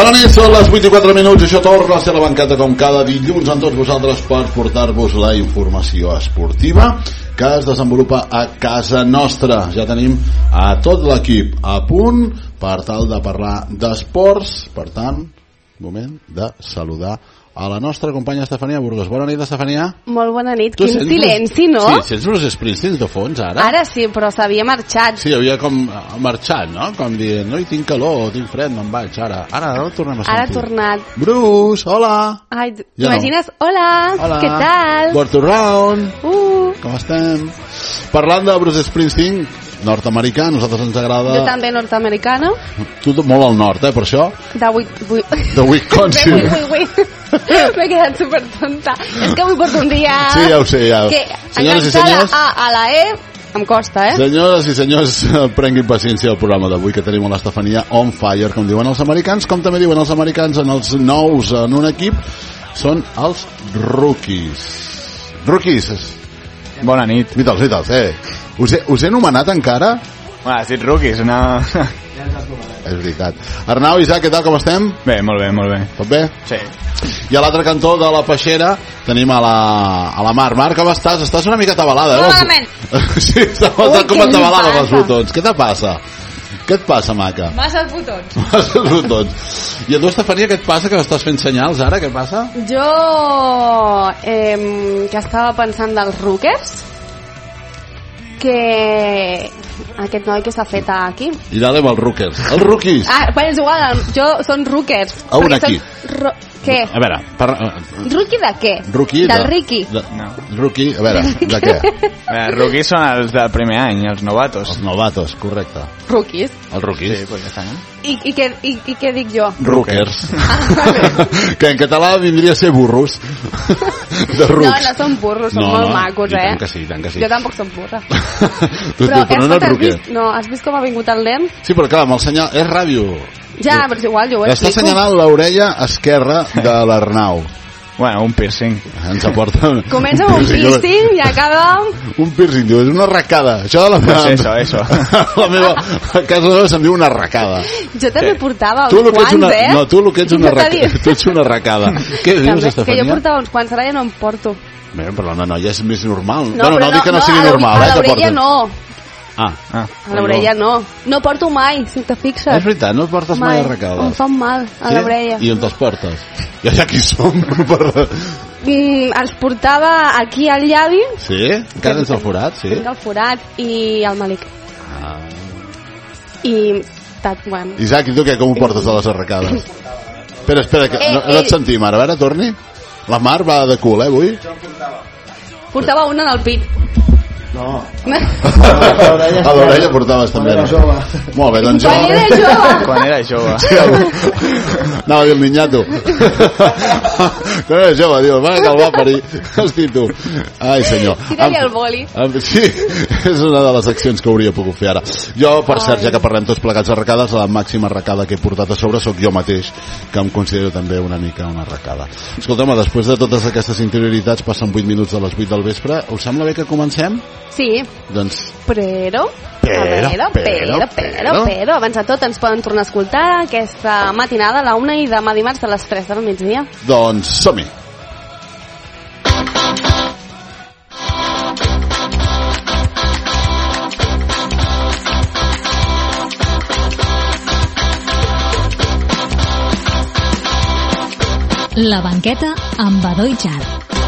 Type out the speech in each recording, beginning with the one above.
Bona nit, són les 8:04 i això torna a ser la banqueta com cada dilluns amb tots vosaltres per portar-vos la informació esportiva que es desenvolupa a casa nostra. Ja tenim a tot l'equip a punt per tal de parlar d'esports. Per tant, moment de saludar a la nostra companya Estefania Burgos. Bona nit, Estefania. Molt bona nit. Quin silenci, no? Sí, sents Bruce Springsteen de fons, ara? Ara sí, però s'havia marxat. Sí, havia com marxat, no? Com dient, no hi tinc calor, tinc fred, me'n vaig, ara. Ara el tornem a sentir. Ara ha tornat. Bruce, hola. Ai, t'imagines? Hola, què tal? Born around. Com estem? Parlant de Bruce Springsteen, nord-americà, a nosaltres ens agrada... Jo també nord-americana. Tu molt al nord, per això? De Wisconsin. M'he quedat supertonta. És que avui porto un dia... Sí, ja ho sé, ja. Que senyores i senyors... A la E em costa, Senyores i senyors, prenguin paciència al programa d'avui, que tenim a l'Estefania on fire, com diuen els americans, com també diuen els americans en els nous en un equip, són els rookies. Rookies. Bona nit. Vitals, Us he anomenat encara? Bueno, has dit rookies, una... És veritat. Arnau, Isaac, què tal, com estem? Bé, molt bé, molt bé. Tot bé? Sí. I a l'altre cantó de la peixera tenim a la Mar. Mar, com estàs? Estàs una mica atabalada, Malament. Sí, estàs com atabalada amb els botons. Què te passa? Què et passa, maca? Masses botons. Masses botons. I a tu, Estefania, què et passa? Que m'estàs fent senyals ara? Què passa? Jo que estava pensant dels rookers, que aquest noi que s'ha fet aquí. I dale amb els rookers. Els rookies. Però és igual, són rookers. A un aquí. Què? A veure... Rookie de què? Rookie del Ricky. No. Rookie, a veure, de què? Rookies són els del primer any, els novatos. Els novatos, correcte. Rookies. Els rookies. Sí, pues ja està, no? I què dic jo? Rookers. Que en català vindria a ser burros. De rucs. No són burros, són molt macos, tant que sí. Jo tampoc som burra. Però no ets roquer. No, has vist com ha vingut el nen? Sí, però clar, amb el senyal... És ràdio. Ja, però és igual, jo ho explico. Està assenyalant l'orella esquerra de l'Arnau. Bueno, un piercing. Ens aporta... Comença amb un piercing i acaba... Un piercing, diu, és una arracada. Això de la meva... Pues eso. La meva... A casa meva se'n diu una arracada. Jo també portava uns quants, No, tu el que ets una arracada. Tu ets una arracada. Què dius, Estefania? Que jo portava uns quants, ara ja no em porto. Bé, però la noia és més normal. No, bueno, no dic que no sigui normal, a l'orella no. A l'orella no. No porto mai, si te fixes. És veritat, no et portes mai arracades. Em fan mal a l'orella. I on te'ls portes? Ja aquí som. Els portava aquí al llavi. Sí? Encara tens el forat? Sí. Tinc el forat i el malic. I... bueno. Isaac, i tu què? Com ho portes a les arracades? Espera, que no et sentim ara. A veure, torni. La Mar va de cul, avui? Portava una en el pit. No. A l'orella portaves també. Molt bé, doncs Quan era jove. Anava a dir el niñato. Quan era jove, diu, va, que el va parir. Hosti, tu. Ai, senyor. Tira-li el boli. Sí, és una de les accions que hauria pogut fer ara. Jo, per cert, ja que parlem tots plegats arracades, la màxima arracada que he portat a sobre sóc jo mateix, que em considero també una mica una arracada. Escolta'm, després de totes aquestes interioritats, passen 8 minuts de les 8 del vespre. Us sembla bé que comencem? Sí, doncs... Però, abans de tot ens poden tornar a escoltar aquesta matinada a la 1 i demà dimarts a les 3 del migdia. Doncs som-hi! La banqueta amb Badó i Char.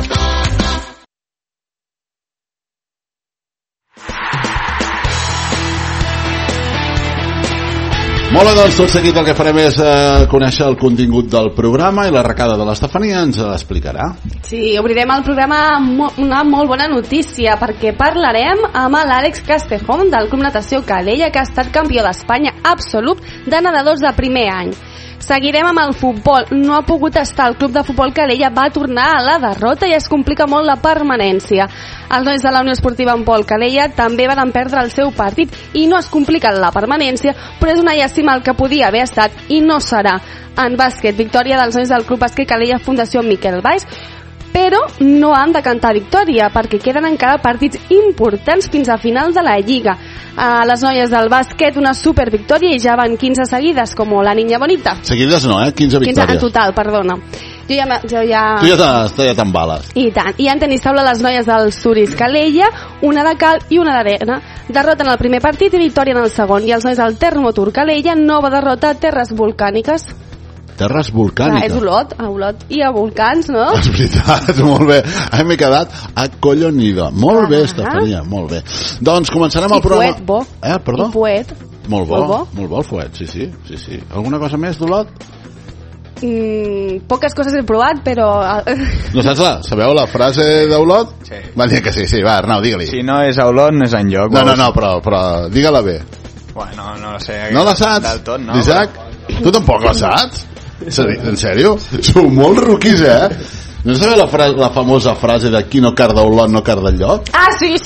Molt bé, doncs tot seguit el que farem és conèixer el contingut del programa i l'arracada de l'Estefania ens l'explicarà. Sí, obrirem el programa amb una molt bona notícia perquè parlarem amb l'Àlex Castejón del Club Natació Calella, que ha estat campió d'Espanya absolut de nedadors de primer any. Seguirem amb el futbol. No ha pogut estar al club de futbol Calella, va tornar a la derrota i es complica molt la permanència. Els nois de la Unió Esportiva en Pol Calella també van perdre el seu partit i no es complica la permanència, però és una llàstima el que podia haver estat i no serà. En bàsquet, victòria dels nois del Club Bàsquet Calella Fundació Miquel Valls però no han de cantar victòria perquè queden encara partits importants fins a final de la Lliga. Les noies del bàsquet, una supervictòria i ja van 15 seguides, com la niña bonita. Seguides no, 15 victòries. 15 en total, perdona. Tu ja t'embales. I tant. I en tenis taula les noies del Suris Calella, una de cal i una d'arena. Derrota en el primer partit i victòria en el segon. I els nois del Termotur Calella, nova derrota a terres volcàniques. Terres volcàniques. És Olot i a volcans, no? És veritat, molt bé. M'he quedat acollonida. Molt bé, Estefania, molt bé. Doncs començarem el programa. I fuet, bo. Perdó? I fuet. Molt bo el fuet, sí. Alguna cosa més d'Olot? Poques coses he provat, però... No saps sabeu la frase d'Olot? Sí. Va dir que sí, va, Arnau, digue-li. Si no és a Olot, no és enlloc. No, però digue-la bé. Bueno, no la sé. No la saps? Del tot, no. Isaac, tu tampoc la saps? En sèrio? Sou molt ruquis, No sabeu la famosa frase de qui no carda Olot no carda enlloc? Ah, sí.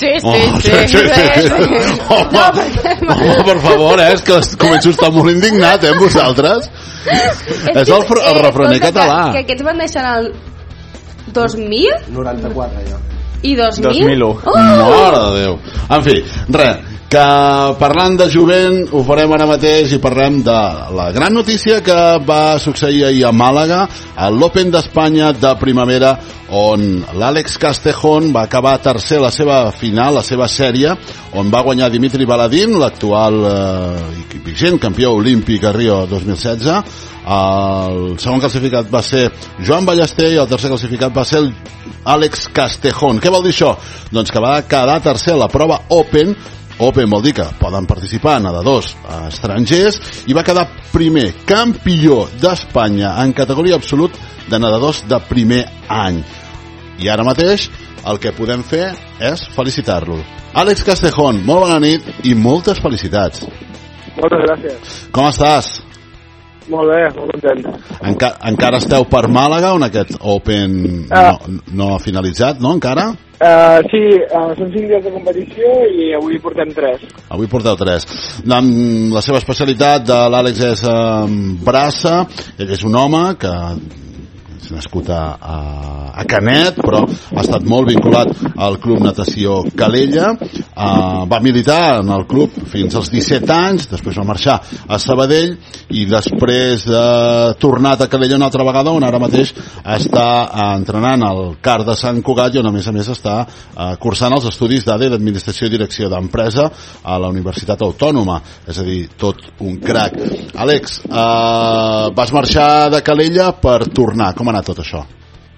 Home, per favor, és que començo a estar molt indignat, amb vosaltres. És el refrener català. Que aquests van néixer el 2000? 94, jo. I 2000? 2001. Mare de Déu. En fi, res, que parlant de jovent ho farem ara mateix i parlem de la gran notícia que va succeir ahir a Màlaga, a l'Open d'Espanya de primavera, on l'Àlex Castejón va acabar tercer a la seva final, la seva sèrie, on va guanyar Dimitri Baladín, l'actual i vigent campió olímpic a Rio 2016. El segon classificat va ser Joan Ballester i el tercer classificat va ser Àlex Castejón. Què vol dir això? Doncs que va quedar tercer a la prova Open. Open vol dir que poden participar nedadors estrangers, i va quedar primer campió d'Espanya en categoria absolut de nedadors de primer any. I ara mateix el que podem fer és felicitar-lo. Àlex Castejón, molt bona nit i moltes felicitats. Moltes gràcies. Com estàs? Molt bé, molt content. Encara esteu per Màlaga, on aquest Open no ha finalitzat, no, encara? Sí, són 5 dies de competició i avui portem 3. Avui porteu 3. La seva especialitat de l'Àlex és braça. Ell és un home que és nascut a Canet, però ha estat molt vinculat al Club Natació Calella. Va militar en el club fins als 17 anys, després va marxar a Sabadell i després tornat a Calella una altra vegada, on ara mateix està entrenant al CAR de Sant Cugat i on a més està cursant els estudis d'ADE d'Administració i Direcció d'Empresa a la Universitat Autònoma, és a dir, tot un crac. Àlex, vas marxar de Calella per tornar, com ha anat tot això?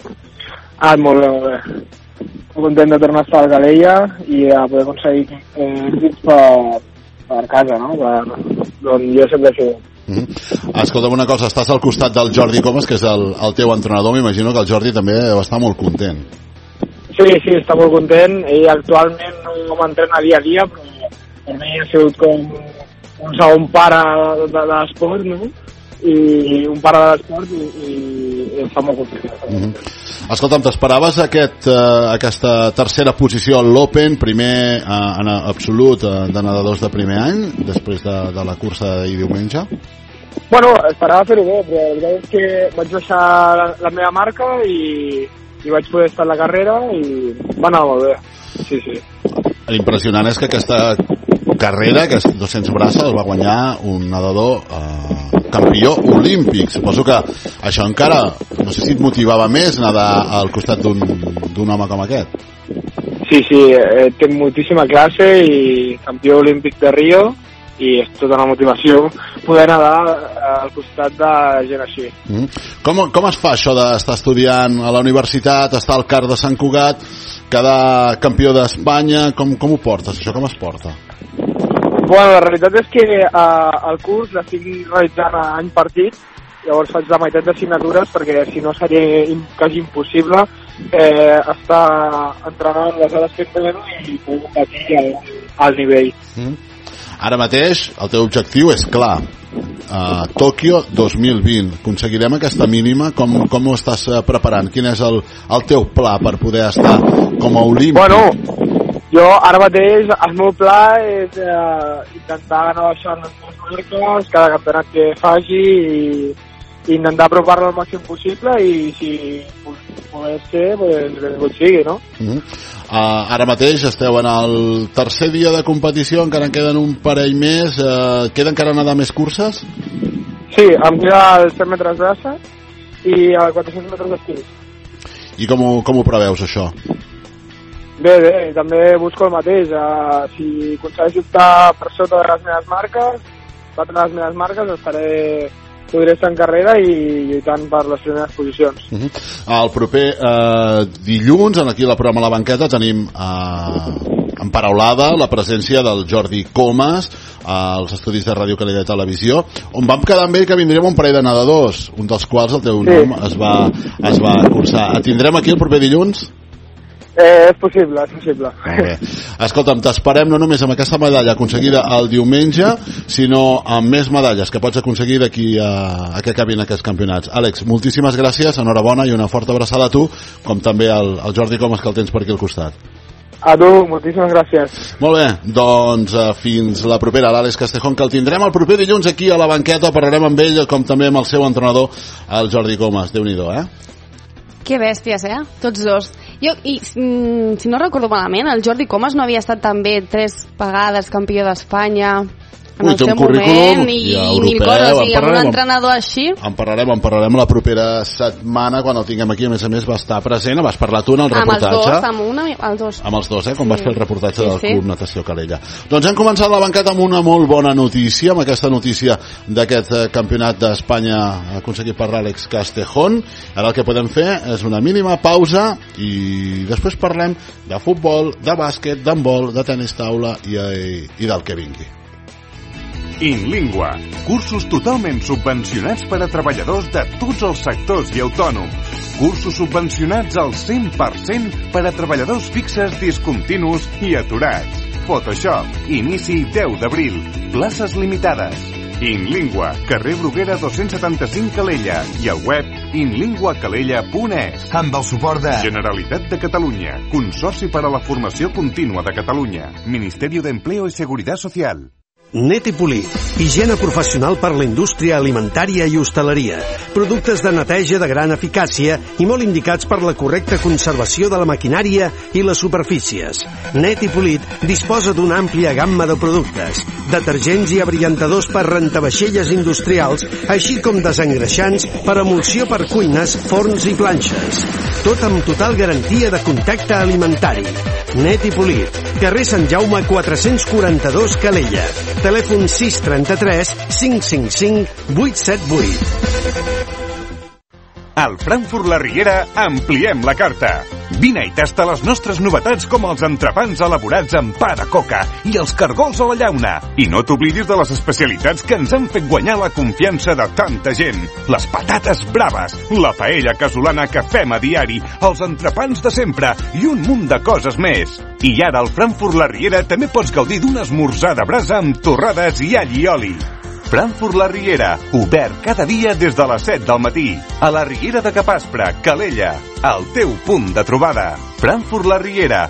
Molt bé. Content de tornar a estar a Calella i a poder aconseguir èxits per casa, no? D'on jo sempre he sigut. Escolta'm una cosa, estàs al costat del Jordi Comas, que és el teu entrenador. M'imagino que el Jordi també va estar molt content. Sí, està molt content. Ell actualment no m'entrena dia a dia, però per mi ha sigut com un segon pare de l'esport, no? I un pare de l'esport i està molt content. Escolta'm, t'esperaves aquesta tercera posició a l'Open, primer en absolut de nedadors de primer any, després de la cursa d'ahir diumenge? Bueno, esperava fer-ho bé, però la veritat és que vaig deixar la meva marca i vaig poder estar en la carrera i va anar molt bé. Sí. L'impressionant és que aquesta carrera, que és 200 braces, el va guanyar un nedador campió olímpic. Suposo que això encara, no sé si et motivava més nedar al costat d'un home com aquest. Sí, tinc moltíssima classe i campió olímpic de Rio i és tota una motivació poder nedar al costat de gent així. Com es fa això d'estar estudiant a la universitat, estar al CAR de Sant Cugat, quedar campió d'Espanya? Com ho portes, això com es porta? Bueno, la realitat és que el curs l'estic realitzant a any partit, llavors faig la meitat d'assignatures perquè si no seria quasi impossible estar entrenant les hores que tenen i poder competir al nivell. Ara mateix el teu objectiu és clar, Tòquio 2020. Aconseguirem aquesta mínima? Com ho estàs preparant? Quin és el teu pla per poder estar com a olímpic? Bueno, jo ara mateix el meu pla és intentar anar baixant les meves marques cada campionat que faci intentar apropar-la al màxim possible i si pogués ser, benvingut sigui, no? Ara mateix esteu en el tercer dia de competició, encara en queden un parell més. Queda encara nedar més curses? Sí, em queda els 100 metres d'assa i els 400 metres d'esquí. I com ho preveus, això? Bé, també busco el mateix. Si aconsegueixo estar per sota de les meves marques, batre les meves marques, podré estar en carrera i lluitant per les primeres posicions. El proper dilluns, aquí al programa La Banqueta, tenim emparaulada la presència del Jordi Comas als estudis de Ràdio Calella i Televisió, on vam quedar amb ell que vindríem un parell de nedadors, un dels quals el teu nom es va cursar. Et tindrem aquí el proper dilluns? És possible, és possible. Molt bé. Escolta'm, t'esperem no només amb aquesta medalla aconseguida el diumenge, sinó amb més medalles que pots aconseguir d'aquí a que acabin aquests campionats. Àlex, moltíssimes gràcies, enhorabona i una forta abraçada a tu, com també al Jordi Comas, que el tens per aquí al costat. A tu, moltíssimes gràcies. Molt bé, doncs fins la propera, l'Àlex Castejón, que el tindrem el proper dilluns aquí a la banqueta, parlarem amb ell com també amb el seu entrenador, el Jordi Comas. Déu-n'hi-do, Que bèsties, tots dos. Si no recordo malament, el Jordi Comas no havia estat també 3 vegades campió d'Espanya en el seu moment i mil coses, i amb un entrenador així. En parlarem la propera setmana quan el tinguem aquí. A més, vas estar present, vas parlar tu en el reportatge. Amb els dos, com vas fer el reportatge del Club Natació Calella. Doncs hem començat la banqueta amb una molt bona notícia, amb aquesta notícia d'aquest campionat d'Espanya aconseguit per l'Àlex Castejón. Ara el que podem fer és una mínima pausa i després parlem de futbol, de bàsquet, d'handbol, de tenis taula i del que vingui. InLingua, cursos totalment subvencionats per a treballadors de tots els sectors i autònoms. Cursos subvencionats al 100% per a treballadors fixes, discontinus i aturats. Photoshop, inici 10 d'abril, places limitades. InLingua, carrer Bruguera 275 Calella i al web inlinguacalella.es. Amb el suport de Generalitat de Catalunya, Consorci per a la Formació Contínua de Catalunya, Ministerio de Empleo y Seguridad Social. Netipolit, higiene professional per la indústria alimentària i hostaleria. Productes de neteja de gran eficàcia i molt indicats per la correcta conservació de la maquinària i les superfícies. Netipolit disposa d'una àmplia gamma de productes, detergents i abriantadors per rentavaixelles industrials, així com desengreixants per emulsió per cuines, forns i planxes. Tot amb total garantia de contacte alimentari. Netipolit, carrer Sant Jaume 442 Calella. Telèfon 633 555 878. Al Frankfurt La Riera ampliem la carta. Vine i tasta les nostres novetats com els entrepans elaborats amb pa de coca i els cargols a la llauna. I no t'oblidis de les especialitats que ens han fet guanyar la confiança de tanta gent. Les patates braves, la paella casolana que fem a diari, els entrepans de sempre i un munt de coses més. I ara al Frankfurt La Riera també pots gaudir d'un esmorzar de brasa amb torrades i all i oli. Frankfurt La Riera, obert cada dia des de les 7 del matí. A la Riera de Capaspre, Calella, el teu punt de trobada. Frankfurt La Riera.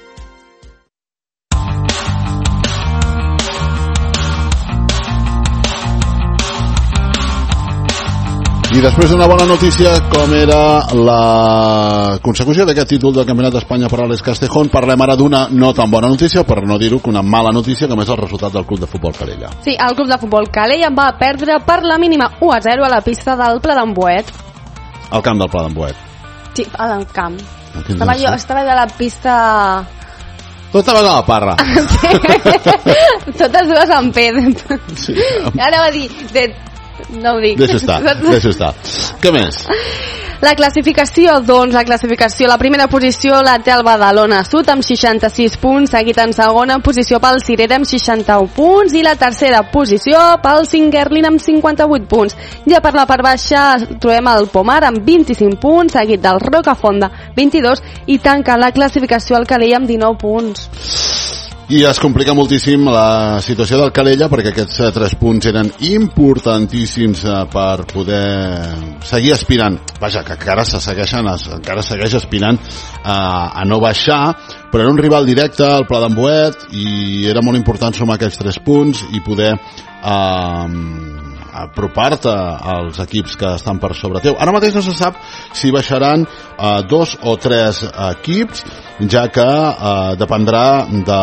I després d'una bona notícia com era la consecució d'aquest títol del Campionat d'Espanya per Àlex Castejón, parlem ara d'una no tan bona notícia, per no dir-ho, que una mala notícia, com és el resultat del Club de Futbol Calella. Sí, el Club de Futbol Calella va perdre per la mínima 1-0 a la pista del Pla d'Amboet. Al camp del Pla d'Amboet. Sí, al camp. Estava de la pista... Tu estaves a la parra. Sí. Totes dues amb P. Sí. Ara va dir... No ho dic. Deixa estar. Què més? La classificació, la primera posició la té el Badalona Sud amb 66 punts, seguit en segona posició pel Cirera amb 61 punts i la tercera posició pel Singuerlin amb 58 punts. Ja per la part baixa trobem el Pomar amb 25 punts, seguit del Rocafonda 22 i tanca la classificació al Calella amb 19 punts. I es complica moltíssim la situació del Calella perquè aquests 3 punts eren importantíssims per poder seguir aspirant. Vaja, que encara segueix aspirant a no baixar, però era un rival directe al Pla d'Amboet i era molt important sumar aquests 3 punts i poder apropar-te als equips que estan per sobre teu. Ara mateix no se sap si baixaran 2 o 3 equips, ja que dependrà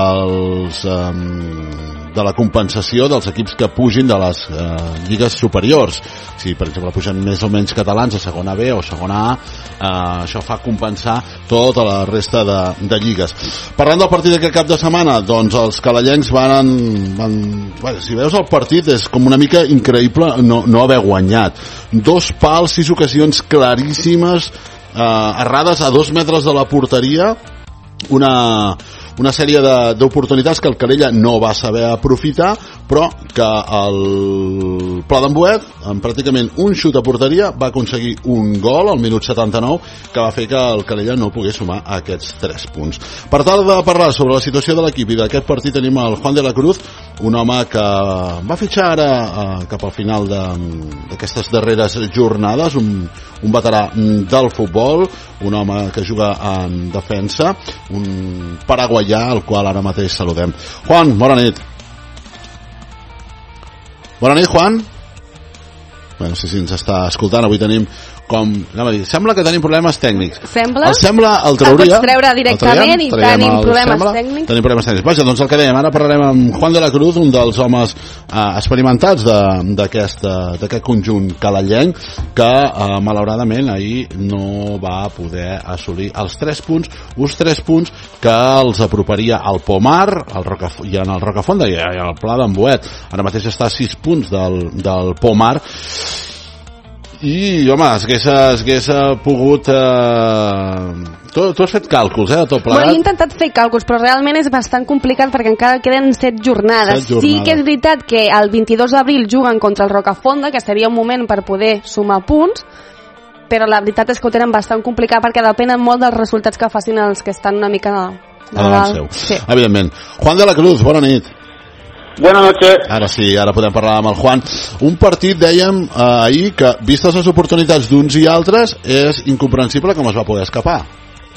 de la compensació dels equips que pugin de les lligues superiors. Si, per exemple, pugen més o menys catalans a segona B o segona A, això fa compensar tota la resta de lligues. Parlant del partit d'aquest cap de setmana, doncs els calellencs bueno, si veus el partit és com una mica increïble no haver guanyat. 2 pals, 6 ocasions claríssimes, errades a 2 metres de la porteria, una sèrie d'oportunitats que el Calella no va saber aprofitar, però que el Pla d'Emboet, amb pràcticament un xut a porteria, va aconseguir un gol al minut 79 que va fer que el Calella no pogués sumar aquests 3 punts. Per tal de parlar sobre la situació de l'equip i d'aquest partit tenim el Juan de la Cruz, un home que va fitxar ara cap al final d'aquestes darreres jornades, un veterà del futbol, un home que juga en defensa, un paraguaià al qual ara mateix saludem. Juan, bona nit. Bona nit, Juan. Bé, no sé si ens està escoltant, avui tenim sembla que tenim problemes tècnics. Sembla? El trauria. El pots treure directament i tenim problemes tècnics. Tenim problemes tècnics. Vaja, doncs el que dèiem, ara parlarem amb Juan de la Cruz, un dels homes experimentats d'aquest conjunt calellenc, que malauradament ahir no va poder assolir els 3 punts, uns 3 punts que els aproparia al Pomar, i en el Rocafonda i al Pla d'Emboet. Ara mateix està a 6 punts del Pomar. I, home, hagués pogut... Tu has fet càlculs, de tot plegat? Bueno, he intentat fer càlculs, però realment és bastant complicat perquè encara queden 7 jornades. Sí que és veritat que el 22 d'abril juguen contra el Rocafonda, que seria un moment per poder sumar punts, però la veritat és que ho tenen bastant complicat perquè depenen molt dels resultats que facin els que estan una mica a davant seu. Sí. Evidentment. Juan de la Cruz, bona nit. Buenas noches. Ara sí, ara podem parlar amb el Juan. Un partit, dèiem ahir, que vistes les oportunitats d'uns i altres és incomprensible com es va poder escapar.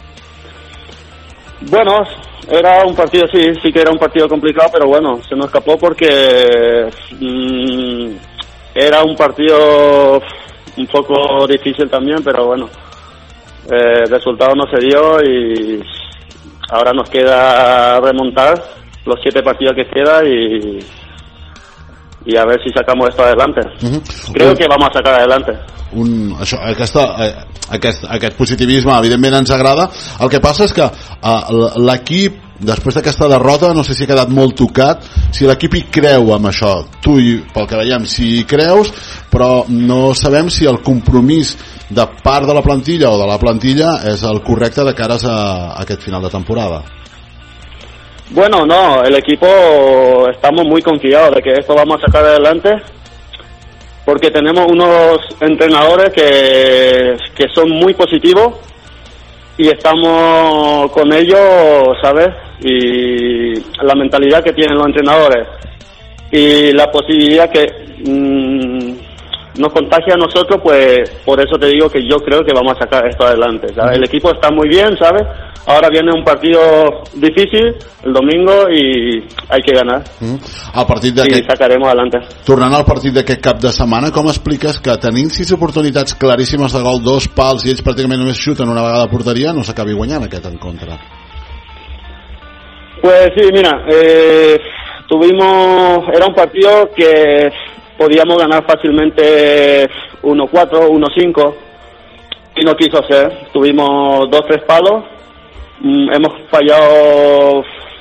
Bueno, era un partido, sí que era un partido complicado, pero bueno, se nos escapó porque era un partido un poco difícil también, pero bueno, el resultado no se dio y ahora nos queda remontar los 7 partidos que queda y a ver si sacamos esto adelante. Creo que vamos a sacar adelante. Aquest positivisme evidentment ens agrada. El que passa és que l'equip, després d'aquesta derrota, no sé si ha quedat molt tocat, si l'equip hi creu amb això. Tu, pel que veiem, si hi creus, però no sabem si el compromís de part de la plantilla o de la plantilla és el correcte de cares a aquest final de temporada. Bueno, no, el equipo estamos muy confiados de que esto vamos a sacar adelante porque tenemos unos entrenadores que son muy positivos y estamos con ellos, ¿sabes? Y la mentalidad que tienen los entrenadores y la posibilidad que nos contagia a nosotros, pues por eso te digo que yo creo que vamos a sacar esto adelante, ¿sabes? El equipo está muy bien, ¿sabes? Ahora viene un partido difícil el domingo y hay que ganar. El partit i sacaremos adelante. Tornant al partit d'aquest cap de setmana, com expliques que tenint 6 oportunitats claríssimes de gol, 2 pals i ells pràcticament només xuten una vegada a porteria, no s'acabi guanyant aquest en contra? Pues sí, mira, era un partido que podíamos ganar fácilmente 1-4, 1-5 y no quiso ser. Tuvimos 2-3 palos, hemos fallado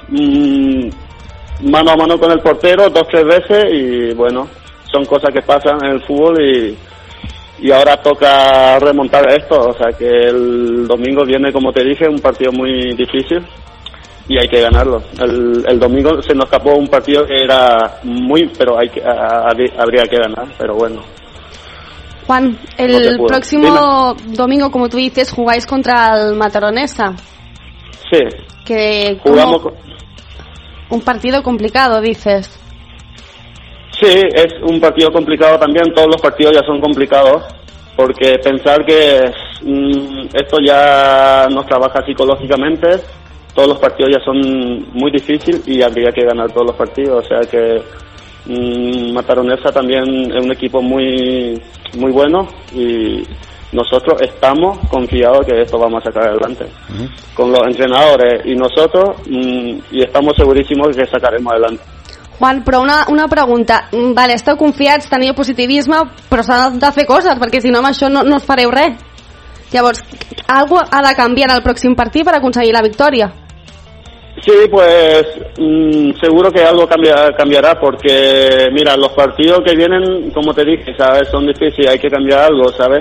mano a mano con el portero 2-3 veces y bueno, son cosas que pasan en el fútbol y ahora toca remontar esto, o sea que el domingo viene, como te dije, un partido muy difícil y hay que ganarlo. El domingo se nos escapó un partido que era pero habría que ganar, pero bueno. Juan, el próximo domingo, como tú dices, jugáis contra el Mataronesa. Sí. Que jugamos un partido complicado, dices. Sí, es un partido complicado también. Todos los partidos ya son complicados porque pensar que esto ya nos trabaja psicológicamente. Todos los partidos ya son muy difíciles y habría que ganar todos los partidos, o sea que Mataronesa también es un equipo muy bueno y nosotros estamos confiados que esto vamos a sacar adelante con los entrenadores y nosotros y estamos segurísimos que sacaremos adelante. Juan, però una pregunta. Vale, esteu confiats, teniu positivisme, però s'ha de fer coses, perquè si no amb això no fareu res. Llavors, algo ha de canviar en el pròxim partit per aconseguir la victòria. Sí, pues seguro que algo cambiará porque, mira, los partidos que vienen, como te dije, ¿sabes? Son difíciles, hay que cambiar algo, ¿sabes?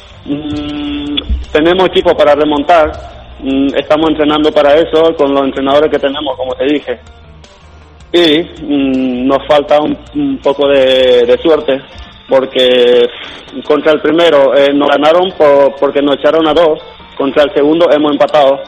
Tenemos equipo para remontar, estamos entrenando para eso con los entrenadores que tenemos, como te dije. Y nos falta un poco de suerte porque contra el primero nos ganaron porque nos echaron a 2, contra el segundo hemos empatado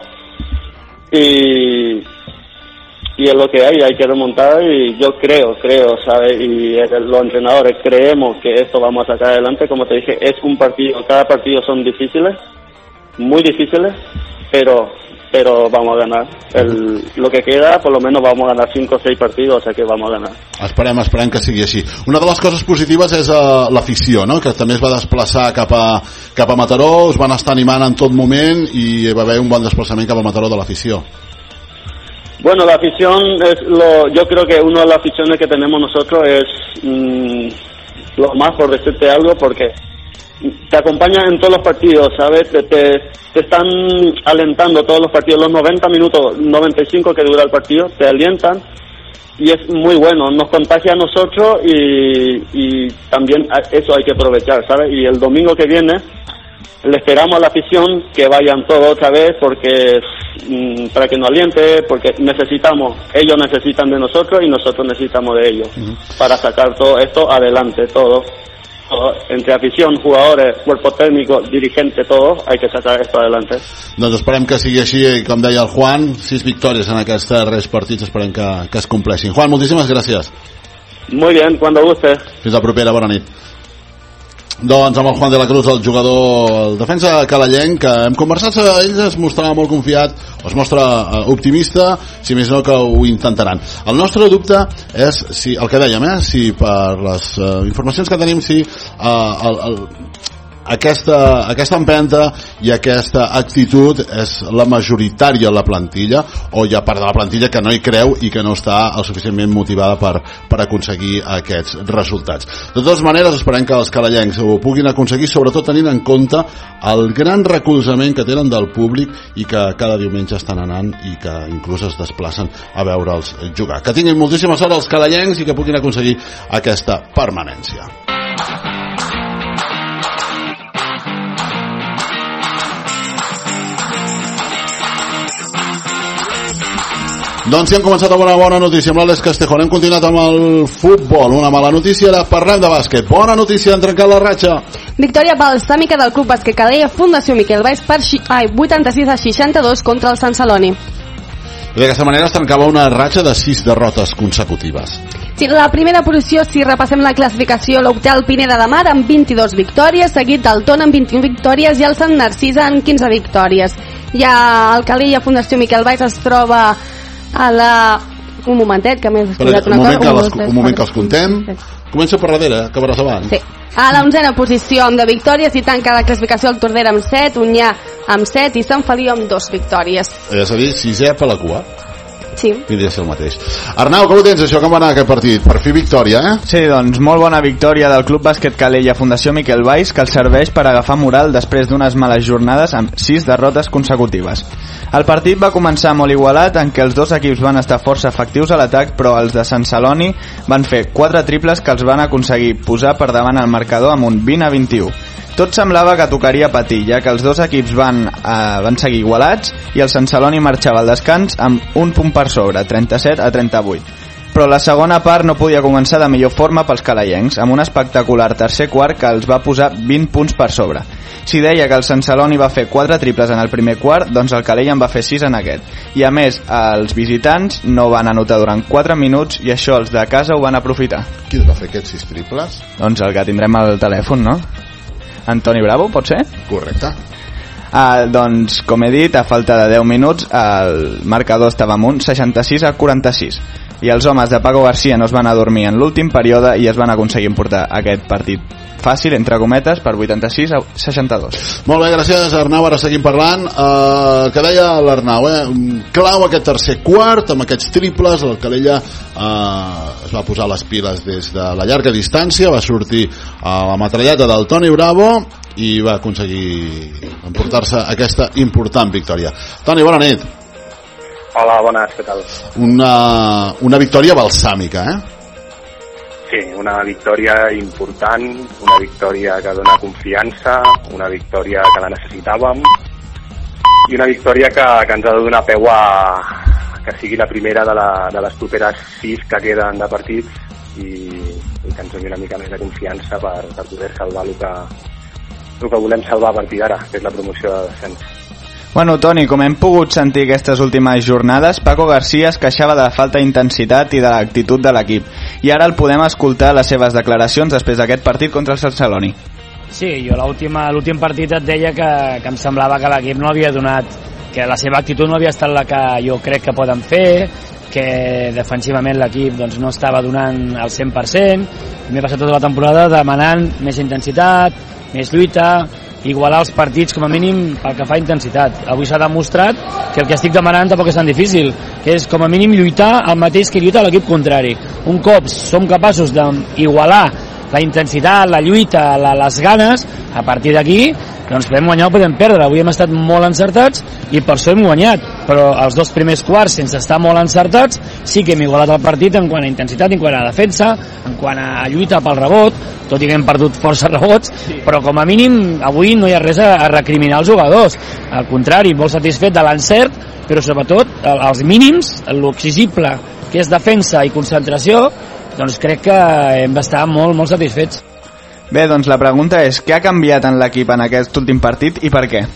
y es lo que hay que remontar y yo creo, ¿sabes? Y los entrenadores creemos que esto vamos a sacar adelante, como te dije, es un partido, cada partido son difíciles, muy difíciles, pero vamos a ganar. Lo que queda, por lo menos vamos a ganar 5 o 6 partidos, o sea que vamos a ganar. Esperem que sigui així. Una de les coses positives és l'afició, no? Que també es va desplaçar cap a Mataró, us van estar animant en tot moment i va haver un bon desplaçament cap a Mataró de l'afició. Bueno, la afición yo creo que una de las aficiones que tenemos nosotros es lo más, por decirte algo, porque te acompañan en todos los partidos, ¿sabes? Te están alentando todos los partidos, los 90 minutos, 95 que dura el partido, te alientan y es muy bueno, nos contagia a nosotros y también eso hay que aprovechar, ¿sabes? Y el domingo que viene le esperamos a la afición que vayan todos otra vez porque para que nos aliente, porque ellos necesitan de nosotros y nosotros necesitamos de ellos para sacar todo esto adelante, todo, entre afición, jugadores, cuerpo técnico, dirigente, todos, hay que sacar esto adelante. Doncs esperem que sigui així, com deia el Juan, 6 victòries en aquests 3 partits, esperem que es compleixin. Juan, moltíssimes gràcies. Muy bien, cuando guste. Fins la propera, bona nit. Doncs amb el Juan de la Cruz, el jugador, el defensa calellenc, que hem conversat, ell es mostrava molt confiat, es mostra optimista, si més no que ho intentaran. El nostre dubte és, si el que dèiem, si per les informacions que tenim, si aquesta empenta i aquesta actitud és la majoritària a la plantilla, o hi ha part de la plantilla que no hi creu i que no està el suficientment motivada per aconseguir aquests resultats. De totes maneres, esperem que els calellencs ho puguin aconseguir, sobretot tenint en compte el gran recolzament que tenen del públic i que cada diumenge estan anant i que inclús es desplacen a veure'ls jugar. Que tinguin moltíssima sort els calellencs i que puguin aconseguir aquesta permanència. Doncs ja hem començat amb una bona notícia amb l'Àlex Castejón, hem continuat amb el futbol. Una mala notícia, ara parlem de bàsquet. Bona notícia, han trencat la ratxa. Victòria balsàmica del Club Bàsquet Calella Fundació Miquel Valls per 86-62 contra el Sant Celoni. I d'aquesta manera es trencava una ratxa de 6 derrotes consecutives. Sí, la primera posició, si repassem la classificació, l'obté el Pineda de Mar amb 22 victòries, seguit del Tona amb 21 victòries i el Sant Narcís amb 15 victòries. Ja el Calella Fundació Miquel Valls es troba a la... Un momentet, que m'he explicat una cosa. Un moment que els contem. Comença per darrere, acabaràs abans. Sí. A la 11a posició amb 10 victòries i tanca la classificació el Tordera amb 7, Unyà amb 7 i Sant Feliu amb 2 victòries. És a dir, 6è per la cua. Sí. Podria ser el mateix. Arnau, com ho tens, això? Com va anar aquest partit? Per fi victòria, eh? Sí, doncs molt bona victòria del Club Bàsquet Calella Fundació Miquel Valls, que els serveix per agafar moral després d'unes males jornades amb 6 derrotes consecutives. El partit va començar molt igualat, en què els dos equips van estar força efectius a l'atac, però els de Sant Celoni van fer 4 triples que els van aconseguir posar per davant el marcador amb un 20-21. Tot semblava que tocaria patir, ja que els dos equips van seguir igualats i el Sant Celoni marxava al descans amb un punt per sobre, 37-38. Però la segona part no podia començar de millor forma pels calellencs, amb un espectacular tercer quart que els va posar 20 punts per sobre. Si deia que el Sant Celoni va fer 4 triples en el primer quart, doncs el Calella en va fer 6 en aquest. I a més, els visitants no van anotar durant 4 minuts i això els de casa ho van aprofitar. Qui va fer aquests 6 triples? Doncs el que tindrem al telèfon, no? Antoni Bravo, pot ser? Correcte. Doncs, com he dit, a falta de 10 minuts el marcador estava amb un 66-46. i els homes de Paco García no es van adormir en l'últim període i es van aconseguir emportar aquest partit fàcil, entre cometes, per 86-62. Molt bé, gràcies Arnau, ara seguim parlant. Que deia l'Arnau, clau aquest tercer quart amb aquests triples, el Calella es va posar les piles des de la llarga distància, va sortir a la metralleta del Toni Bravo i va aconseguir emportar-se aquesta important victòria. Toni, bona nit. Hola, bones, què tal? Una victòria balsàmica, Sí, una victòria important, una victòria que dona confiança, una victòria que la necessitàvem i una victòria que ens ha de donar peu a que sigui la primera de les properes 6 que queden de partits i que ens doni una mica més de confiança per poder salvar el que volem salvar a partir d'ara, que és la promoció de descens. Bueno, Toni, com hem pogut sentir aquestes últimes jornades, Paco García es queixava de la falta d'intensitat i de l'actitud de l'equip. I ara el podem escoltar les seves declaracions després d'aquest partit contra el Celoni. Sí, jo l'últim partit et deia que em semblava que l'equip no havia donat, que la seva actitud no havia estat la que jo crec que poden fer, que defensivament l'equip doncs, no estava donant el 100%. M'he passat tota la temporada demanant més intensitat, més lluita, igualar els partits com a mínim pel que fa a intensitat. Avui s'ha demostrat que el que estic demanant tampoc és tan difícil, que és com a mínim lluitar el mateix que lluita l'equip contrari. Un cop som capaços d'igualar la intensitat, la lluita, les ganes, a partir d'aquí doncs podem guanyar o podem perdre. Avui hem estat molt encertats i per això hem guanyat, però els 2 primers quarts, sense estar molt encertats, sí que hem igualat el partit en quant a intensitat, en quant a defensa, en quant a lluita pel rebot, tot i que hem perdut força rebots, però com a mínim avui no hi ha res a recriminar als jugadors. Al contrari, molt satisfet de l'encert, però sobretot els mínims, l'exigible que és defensa i concentració, doncs crec que hem d'estar molt, molt satisfets. Bé, doncs la pregunta és, què ha canviat en l'equip en aquest últim partit i per què?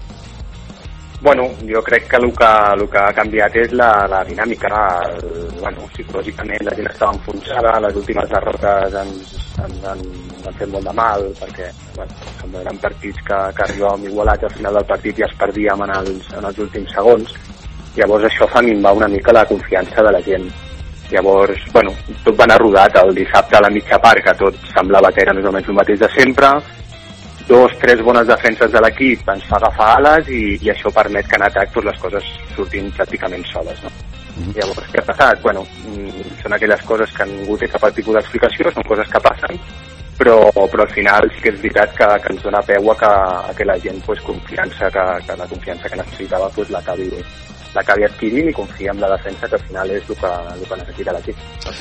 Bueno, jo crec que el que ha canviat és la dinàmica. Psicològicament la gent estava enfonsada, les últimes derrotes ens han fet molt de mal, perquè eren partits que arribàvem igualats al final del partit i es perdíem en els últims segons. Llavors això fa minvar una mica la confiança de la gent. Llavors, tot va anar rodat el dissabte a la mitja part, que tot semblava que era més o menys el mateix de sempre. 2-3 bones defenses de l'equip ens fa agafar ales i això permet que en atac les coses surtin pràcticament soles, no? Llavors, què ha passat? Són aquelles coses que ningú té cap tipus d'explicació, són coses que passen, però al final sí que és veritat que ens dona peu a que la gent confiança, que la confiança que necessitava l'acabi adquirint i confia en la defensa, que al final és el que necessita l'equip.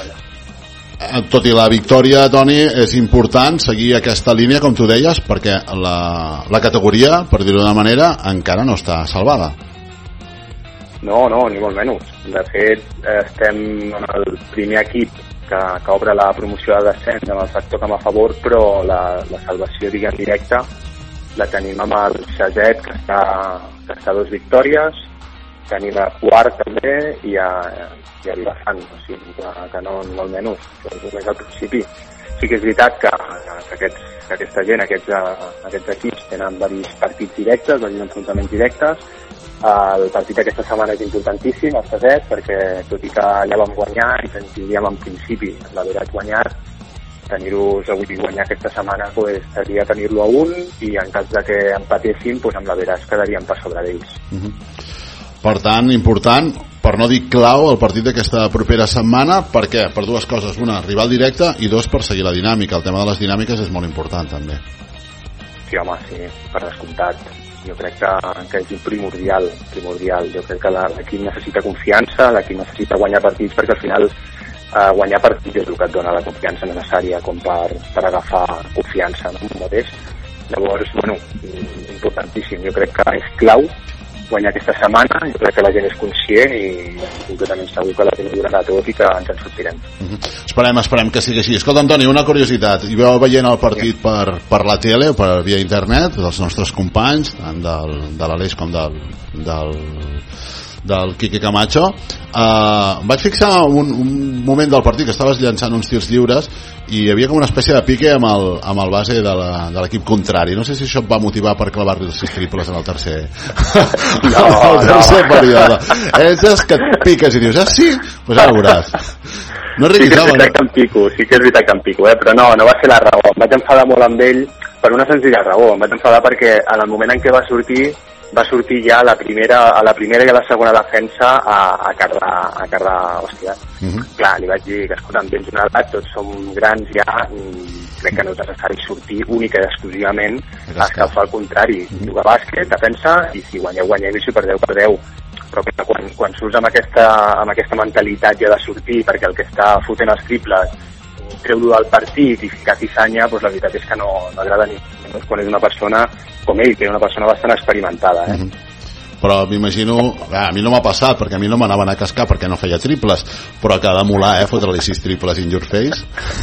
Tot i la victòria, Toni, és important seguir aquesta línia, com tu deies, perquè la categoria, per dir-ho d'una manera, encara no està salvada. No, ni molt menys. De fet, estem en el primer equip que obre la promoció de descens amb el factor camp a favor, però la salvació, diguem, directa la tenim amb el Saget, que està a 2 victòries, tenim a quart també i a Vilafant, o sigui que no molt menys, això és només al principi. Sí que és veritat que aquesta gent, aquests equips tenen diversos partits directes, diversos enfrontaments directes. El partit d'aquesta setmana és importantíssim, el Saget, perquè tot i que ja vam guanyar i tindríem en principi l'haver guanyat, tenir-los avui i guanyar aquesta setmana seria tenir-lo a 1 i en cas de que empatéssim amb l'Averàs quedaríem per sobre d'ells. Per tant, important, per no dir clau, el partit d'aquesta propera setmana. Per què? Per 2 coses. Una, rival directe, i 2, per seguir la dinàmica. El tema de les dinàmiques és molt important, també. Sí, home, sí, per descomptat. Jo crec que és primordial. Jo crec que l'equip necessita confiança, l'equip necessita guanyar partits, perquè al final guanyar partits és el que et dona la confiança necessària com per agafar confiança, no? Mateix. Llavors, importantíssim. Jo crec que és clau guanyar aquesta setmana. Jo crec que la gent és conscient i completament segur que la gent ho donarà tot i que ens en sortirem. Esperem que sigui així. Escolta, Antoni, una curiositat. Hi veu veient el partit per la tele o per via internet dels nostres companys, tant de l'Aleix com del Quique Camacho. Vaig fixar un moment del partit que estaves llançant uns tirs lliures i hi havia com una espècie de pique amb el base de l'equip contrari. No sé si això et va motivar per clavar-li els 6 triples en el tercer període. És que et piques i dius, sí? Doncs ara veuràs. No sí que és veritat que em pico, però no va ser la raó. Em vaig enfadar molt amb ell per una senzilla raó. Em vaig enfadar perquè en el moment en què va sortir ja a la primera i a la segona defensa a cardar hòstia. Clar, li vaig dir que escolta, tens una edat, tots som grans ja, crec que no és necessari sortir única i exclusivament a escalfar al contrari. Jugar a bàsquet, defensa, i si guanyeu, i si perdeu, però quan surts amb aquesta mentalitat ja de sortir perquè el que està fotent els triples treu-lo del partit i ficar ciçanya, doncs la veritat és que no agrada ni quan és una persona com ell, que és una persona bastant experimentada. Però m'imagino, a mi no m'ha passat perquè a mi no m'anaven a cascar perquè no feia triples, però que ha de molar, fotre-li 6 triples in your face.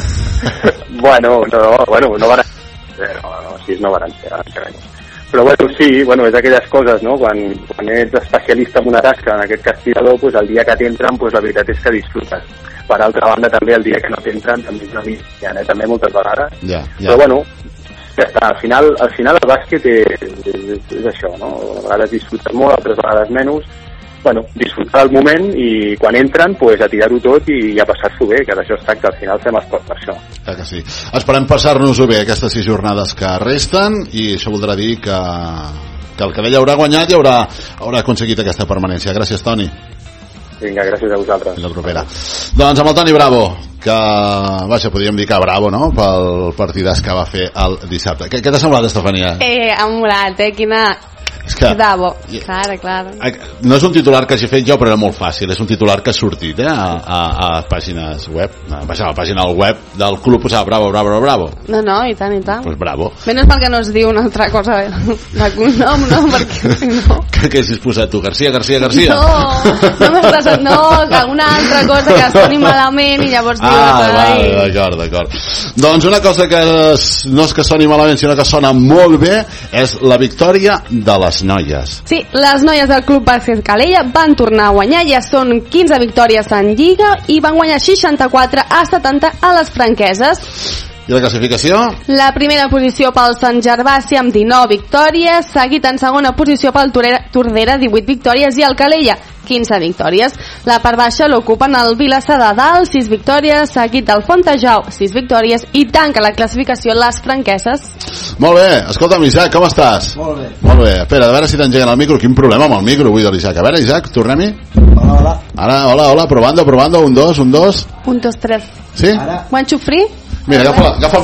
Bueno, no van ser, no van ser. Però sí, és aquelles coses, no? Quan ets especialista en una tasca, en aquest cas tirador, doncs el dia que t'entren, la veritat és que disfrutes. Per altra banda, també el dia que no t'entren també és una mica, també moltes vegades. Però ja està, al final el bàsquet és això, no? A vegades disfrutes molt, altres vegades menys. Disfrutar el moment i quan entren, a tirar-ho tot i a passar-s'ho bé, que d'això es tracta, al final fem esport per això. Que sí. Esperem passar-nos-ho bé aquestes 6 jornades que resten i això voldrà dir que el Calella haurà guanyat i haurà aconseguit aquesta permanència. Gràcies, Toni. Vinga, gràcies a vosaltres. Fins la propera. Doncs amb el Toni Bravo, que, podríem dir que bravo, no?, pel partidàs que va fer el dissabte. Què t'ha semblat, Estefania? Ha molat, quina... És que... Bravo, clar. No és un titular que hagi fet jo, però era molt fàcil. És un titular que ha sortit a pàgines web. A la pàgina web del club posava bravo. No, i tant. Pues bravo. Menys mal que no es diu una altra cosa de cognom, no? Perquè no... Que hagis posat tu, García? No m'he passat, alguna altra cosa que soni malament i llavors diu... D'acord. Doncs una cosa que no és que soni malament, sinó que sona molt bé, és la victòria de les noies. Sí, les noies del Club Bàsquet Calella van tornar a guanyar, ja són 15 victòries en Lliga i van guanyar 64 a 70 a les franqueses. I la classificació? La primera posició pel Sant Gervasi amb 19 victòries, seguit en segona posició pel Tordera, 18 victòries, i el Calella, 15 victòries. La part baixa l'ocupen el Vilassar de Dalt, 6 victòries, seguit del Fontejau, 6 victòries, i tanca la classificació les franqueses. Molt bé, escolta'm, Isaac, com estàs? Molt bé. Espera, a veure si t'engeguen el micro. Quin problema amb el micro avui de l'Isaac. A veure, Isaac, tornem-hi. Hola. Ara, hola, probando, 1, 2. 1, 2, 3. Sí? One, two, free? Mira, agafa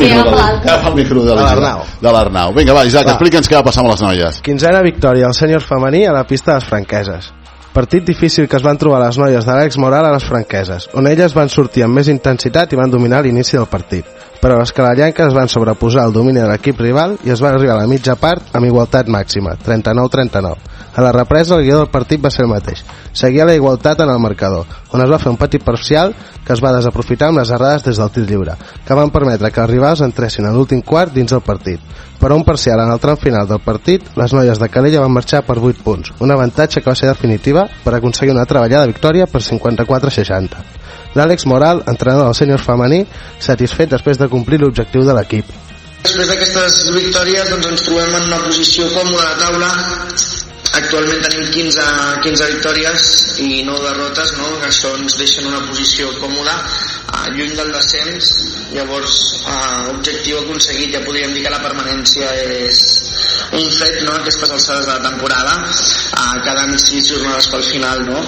el micro de l'Arnau. Vinga, va, Isaac, explica'ns què va passar amb les noies. 15a victòria al sènior femení a la pista de les franqueses. Partit difícil que es van trobar les noies d'Àlex Moral a les franqueses, on elles van sortir amb més intensitat i van dominar l'inici del partit. Però les calellanques van sobreposar el domini de l'equip rival i es va arribar a la mitja part amb igualtat màxima, 39-39. A la represa el guió del partit va ser el mateix. Seguia la igualtat en el marcador, on es va fer un petit parcial que es va desaprofitar amb les errades des del tir lliure, que van permetre que els rivals entressin a l'últim quart dins del partit. Per un parcial en el tram final del partit, les noies de Calella van marxar per 8 punts, un avantatge que va ser definitiva per aconseguir una treballada victòria per 54-60. L'Àlex Moral, entrenador del sènior femení, satisfet després de complir l'objectiu de l'equip. Després d'aquestes victòries ens trobem en una posició còmoda a la taula. Actualment tenim 15 victòries i 9 derrotes, no? Això ens deixa en una posició còmoda, lluny del descens. Llavors, objectiu aconseguit, ja podríem dir que la permanència és un fet, no? Aquestes alçades de la temporada, quedant 6 jornades pel final, no?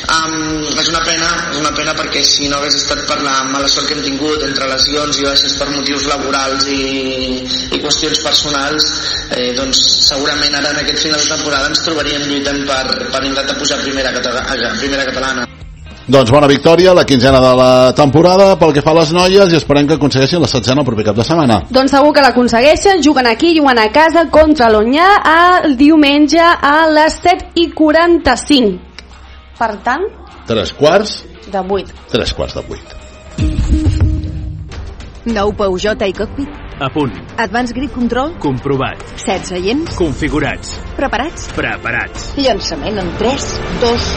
És una pena perquè si no hagués estat per la mala sort que hem tingut entre lesions i baixes per motius laborals i qüestions personals, doncs segurament ara en aquest final de temporada ens trobaríem lluitant per intentar pujar a primera catalana. Doncs bona victòria, la 15a de la temporada pel que fa a les noies, i esperem que aconsegueixin la 7a el proper cap de setmana. Doncs segur que l'aconsegueixen, juguen aquí, juguen a casa contra l'Onyà el diumenge a les 7:45. Per tant, 3:15 de 8. 3:15 de 8. Nou Peugeot i Cockpit A punt. Advanced Grip Control. Comprovat. 7 seients. Configurats. Preparats. Preparats. Llançament en 3, 2,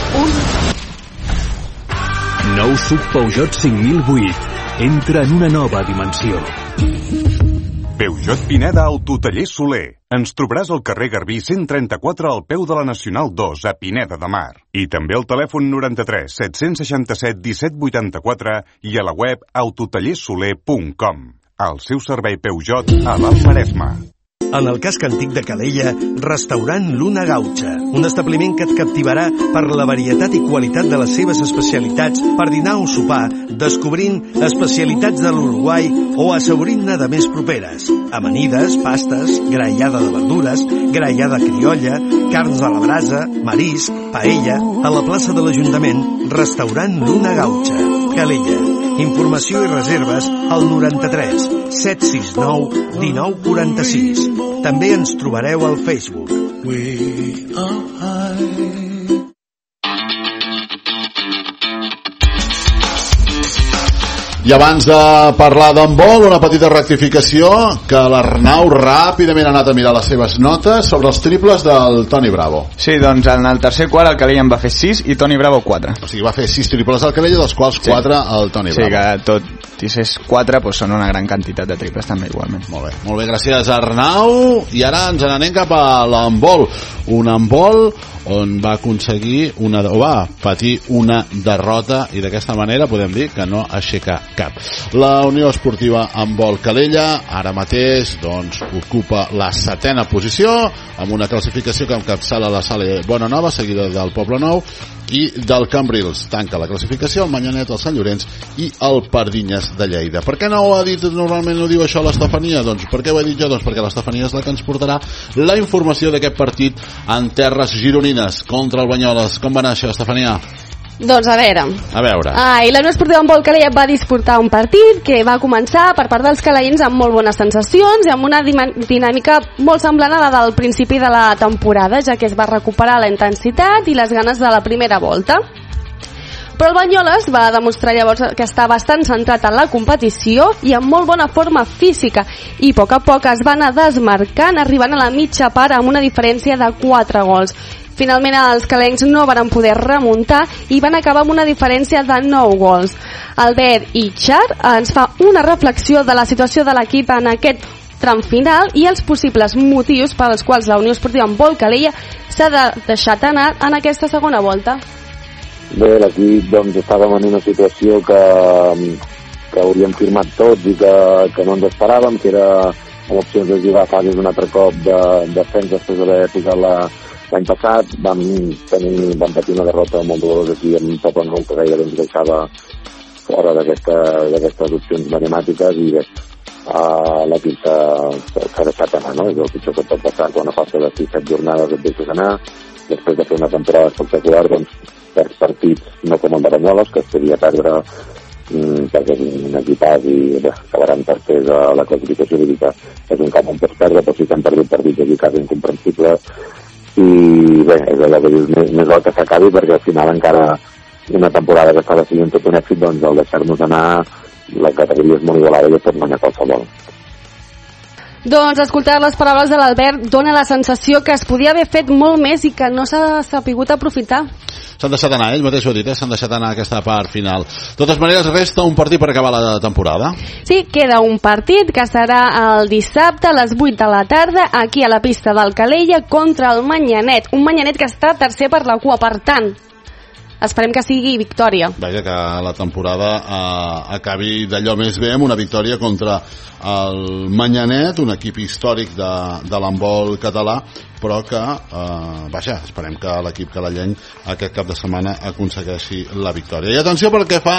1... Nou SUV Peugeot 5008. Entra en una nova dimensió. Peugeot Pineda Autotaller Soler. Ens trobaràs al carrer Garbí 134 al peu de la Nacional 2 a Pineda de Mar. I també al telèfon 93 767 1784 i a la web autotallersoler.com. El seu servei Peugeot a l'Alt Maresme. En el casc antic de Calella, restaurant Luna Gaucha, un establiment que et captivarà per la varietat i qualitat de les seves especialitats per dinar o sopar, descobrint especialitats de l'Uruguai o assaborint-ne de més properes. Amanides, pastes, grallada de verdures, grallada criolla, carns a la brasa, marisc, paella, a la plaça de l'Ajuntament, restaurant Luna Gaucha, Calella. Informació i reserves al 93 769 1946. També ens trobareu al Facebook. I abans de parlar d'handbol, una petita rectificació, que l'Arnau ràpidament ha anat a mirar les seves notes sobre els triples del Toni Bravo. Sí, doncs en el tercer quart el Calella en va fer 6 i Toni Bravo 4. O sigui, va fer 6 triples al Calella, dels quals 4 al Toni Bravo. Sí, que tot i ser 4 doncs són una gran quantitat de triples també igualment. Molt bé, gràcies Arnau. I ara ens n'anem cap a l'handbol. Un handbol on va aconseguir va patir una derrota i d'aquesta manera podem dir que no aixeca cap. La Unió Esportiva Handbol Calella ara mateix doncs ocupa la 7ª posició amb una classificació que encapçala la Sala Bonanova, seguida del Poble Nou i del Cambrils. Tanca la classificació el Manyanet, el Sant Llorenç i el Pardinyes de Lleida. Per què no ho ha dit, normalment ho diu això l'Estefania? Doncs per què ho he dit jo? Doncs perquè l'Estefania és la que ens portarà la informació d'aquest partit en terres gironines contra el Banyoles. Com va anar això, Estefania? Doncs a veure. I la Unió Esportiva Handbol Calella va disputar un partit que va començar per part dels calellins amb molt bones sensacions i amb una dinàmica molt semblant a la del principi de la temporada, ja que es va recuperar la intensitat i les ganes de la primera volta. Però el Banyoles va demostrar llavors que està bastant centrat en la competició i amb molt bona forma física i a poc es va anar desmarcant, arribant a la mitja part amb una diferència de 4 gols. Finalment els calencs no van poder remuntar i van acabar amb una diferència de 9 gols. Albert i Char ens fa una reflexió de la situació de l'equip en aquest tram final i els possibles motius pels quals la Unió Esportiva Handbol Calella s'ha deixat anar en aquesta segona volta. Bé, l'equip doncs, estàvem en una situació que hauríem firmat tots i que no ens esperàvem, que era amb opcions de jugar a fases un altre cop de descens després d'haver posat l'any passat. Vam patir una derrota molt dolorosa aquí en Poble Nou, que gairebé ens deixava fora d'aquestes opcions matemàtiques i bé, l'equip s'ha deixat anar, no? És el pitjor que pot passar quan a falta de 6-7 jornades et deixes anar. Després de fer una temporada espectacular, doncs perds partits no com el de Banyoles, que es podia perdre perquè és un equipàs i bé, acabaran tercers a la classificació, vull dir que és un camp on pots perdre, però sí que han perdut partits aquí quasi incomprensibles i bé, és allò que dius, més val que s'acabi perquè al final encara una temporada que estava sent tot un èxit, doncs al deixar-nos anar la categoria és molt igualada i es pot guanyar qualsevol. Doncs escoltar les paraules de l'Albert dona la sensació que es podia haver fet molt més i que no s'ha sapigut aprofitar. S'han deixat anar, ell mateix ho ha dit, s'han deixat anar aquesta part final. De totes maneres, resta un partit per acabar la temporada. Sí, queda un partit que serà el dissabte a les 8 de la tarda aquí a la pista del Calella contra el Manyanet. Un Manyanet que està tercer per la cua, per tant, esperem que sigui victòria. Vaja, que la temporada acabi d'allò més bé amb una victòria contra el Manyanet, un equip històric de l'handbol català, però que, vaja, esperem que l'equip calellenc aquest cap de setmana aconsegueixi la victòria. I atenció pel que fa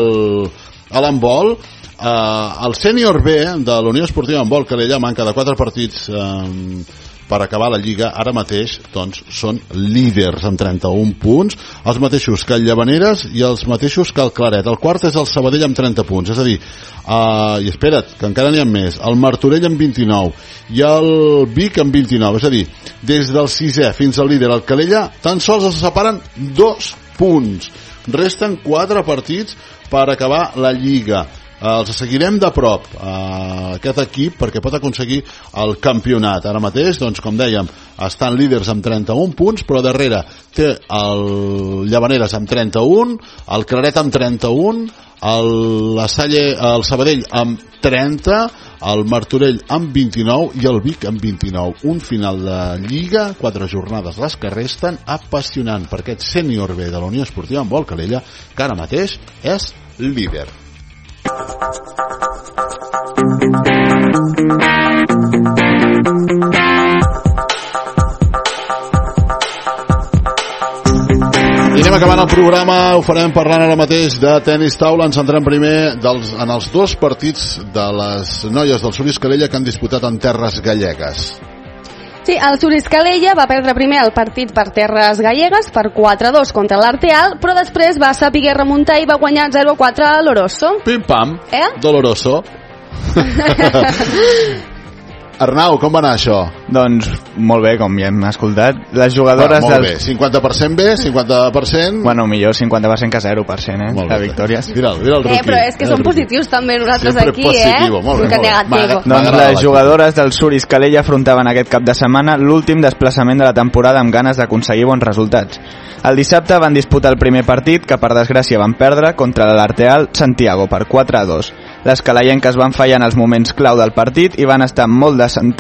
a l'handbol, el sènior B de la Unió Esportiva Handbol Calella manca de 4 partits per acabar la Lliga. Ara mateix doncs, són líders amb 31 punts, els mateixos que el Llavaneres i els mateixos que el Claret. El quart és el Sabadell amb 30 punts, és a dir, i espera't, que encara n'hi ha més, el Martorell amb 29 i el Vic amb 29, és a dir, des del 6è fins al líder, el Calella, tan sols es separen 2 punts. Resten 4 partits per acabar la Lliga. els seguirem de prop aquest equip perquè pot aconseguir el campionat. Ara mateix, doncs, com dèiem, estan líders amb 31 punts, però darrere té el Llavaneres amb 31, el Claret amb 31, el Sabadell amb 30, el Martorell amb 29 i el Vic amb 29. Un final de Lliga, 4 jornades les que resten, apassionant per aquest sènior B de la Unió Esportiva Handbol Calella, que ara mateix és líder. I anem acabant el programa, ho farem parlant ara mateix de tenis taula. Ens centrem primer en els 2 partits de les noies del Suris Calella que han disputat en terres gallegues. Sí, el Suris Calella va perdre primer el partit per terres gallegues per 4-2 contra l'Arteal, però després va saber remuntar i va guanyar 0-4 a l'Oroso. Pim-pam, Doloroso. Arnau, com va anar això? Doncs molt bé, com ja hem escoltat. Les jugadores molt bé, 50% bé, 50%... Bueno, millor 50% que 0%, de victòries. Mira'l rookie. Però és que som positius també nosaltres sempre aquí, positivo, molt bé, negativo. Doncs les jugadores del Suris Calella afrontaven aquest cap de setmana l'últim desplaçament de la temporada amb ganes d'aconseguir bons resultats. El dissabte van disputar el primer partit, que per desgràcia van perdre, contra l'Arteal Santiago per 4-2. Les calaienques van fallar en els moments clau del partit i van estar molt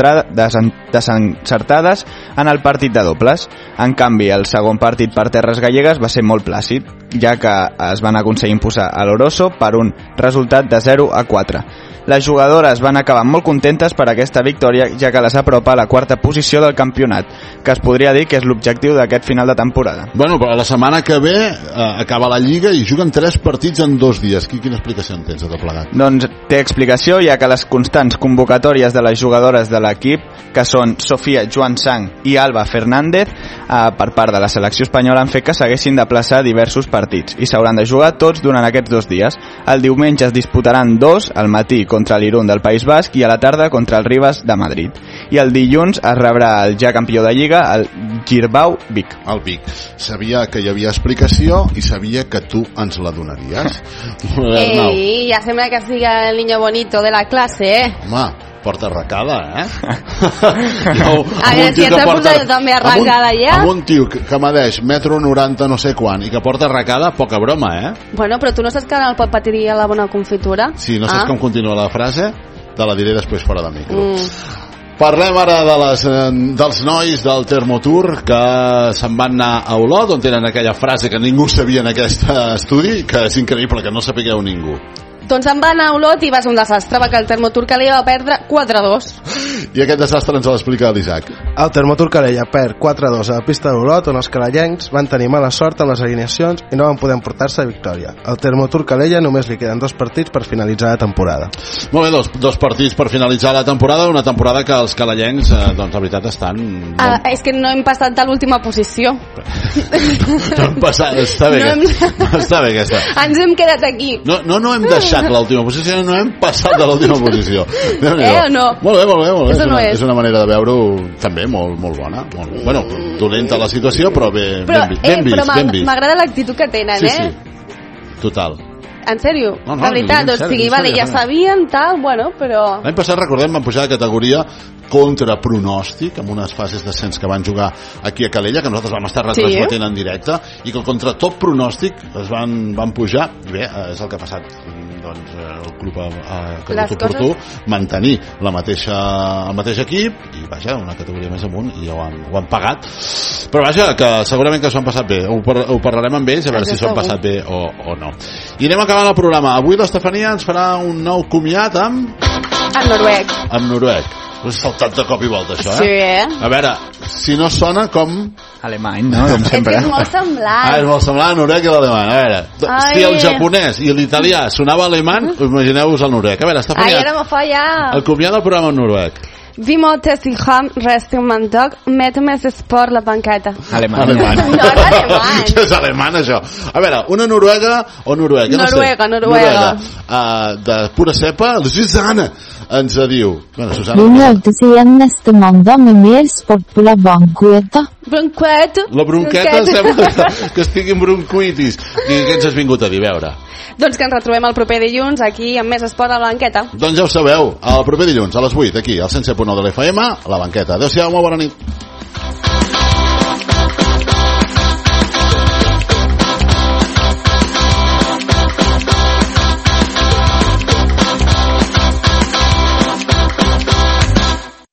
desencertades en el partit de dobles. En canvi, el segon partit per terres gallegues va ser molt plàcid, ja que es van aconseguir imposar a l'Oroso per un resultat de 0-4. Les jugadores van acabar molt contentes per aquesta victòria, ja que les apropa a la 4a posició del campionat, que es podria dir que és l'objectiu d'aquest final de temporada. Bueno, però la setmana que ve acaba la Lliga i juguen 3 partits en 2 dies. Quina explicació en tens de tot plegat? Doncs té explicació, ja que les constants convocatòries de les jugadores de l'equip, que són Sofia Joan Sang i Alba Fernández, per part de la selecció espanyola, han fet que s'haguessin de plaçar diversos partits i s'hauran de jugar tots durant aquests 2 dies. El diumenge es disputaran 2 al matí contra l'Irún del País Basc i a la tarda contra el Rivas de Madrid. I el dilluns es rebrà el ja campió de Lliga, el Girbau Vic. El Vic. Sabia que hi havia explicació i sabia que tu ens la donaries. Ei, ja sembla que sigui el niño bonito de la classe, Home, porta arracada, a veure si ens ha posat també arracada ja. Amb un tio que medeix 1,90 m no sé quan i que porta arracada, poca broma, Bueno, però tu no saps que ara el pot patir a la bona confitura? Sí, no saps com continua la frase? Te la diré després fora de micro. Parlem ara dels nois del Termotour que se'n van anar a Olot, on tenen aquella frase que ningú sabia en aquest estudi, que és increïble que no sapigueu ningú. Doncs se'n va anar a Olot i va ser un desastre, perquè el Termotour Calella va perdre 4-2. I aquest desastre ens l'explica l'Isaac. El Termotour Calella perd 4-2 a la pista d'Olot, on els calellencs van tenir mala sort amb les alineacions i no van poder emportar-se victòria. Al Termotour Calella només li queden 2 partits per finalitzar la temporada. Molt bé, dos partits per finalitzar la temporada, una temporada que els calellencs, doncs la veritat, estan... És que no hem passat de l'última posició. No hem passat, està bé, està bé aquesta. Ens hem quedat aquí. No hem deixat l'última posició, no hem passat de l'última posició. O no? Molt bé. És una manera de veure-ho també molt bona. Bueno, dolenta la situació, però ben vist. M'agrada l'actitud que tenen, Sí, total. En sèrio? No, la veritat, ja sabien, tal, bueno, però... L'any passat, recordem, van pujar de categoria contra pronòstic, amb unes fases d'ascens que van jugar aquí a Calella, que nosaltres vam estar retransmetent en directe, i que contra tot pronòstic es van pujar, i bé, és el que ha passat, doncs el club ha quedat oportú mantenir el mateix equip, i vaja, una categoria més amunt, i ho han pagat, però vaja, que segurament que s'ho han passat bé, ho parlarem amb ells, a veure si s'ho han passat bé o no. I anem acabant el programa. Avui l'Estefania ens farà un nou comiat amb noruec. Amb noruec. Us ha saltat de cop i volta, això, Sí, A veure, si no sona com... Alemany, no? Com sempre. És molt semblant. És molt semblant el noruec i l'alemany. A veure, si el japonès i l'italià sonava alemany, imagineu-vos el noruec. A veure, Estefania, ara m'ho fa ja. El comiat del programa en noruec. Vi måtte si ham resten man dag med sport la banqueta. Alemany. No, és alemany. És alemany, això. A veure, una noruega o noruega? Noruega. De pura cepa, Susanne ens diu... Bueno, Susanne... Vi møtes igjen neste mandag med mer sport på la banqueta. Bronqueta. La bronqueta sembla que estigui en bronquitis. I què ens has vingut a dir, a veure? Doncs que ens retrobem el proper dilluns aquí amb més esport a la banqueta. Doncs ja ho sabeu, el proper dilluns a les 8 aquí al 107.9 de l'FM, a la banqueta. Adéu-siau, molt bona nit.